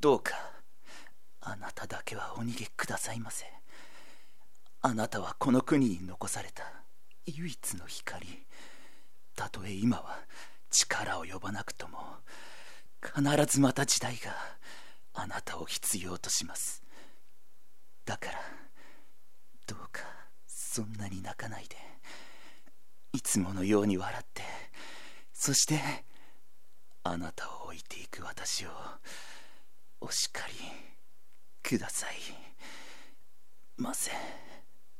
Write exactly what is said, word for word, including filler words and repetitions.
どうかあなただけはお逃げくださいませ。あなたはこの国に残された唯一の光。たとえ今は力を呼ばなくとも、必ずまた時代があなたを必要とします。だからどうかそんなに泣かないで、いつものように笑って、そしてあなたを置いていく私をお叱りくださいませ。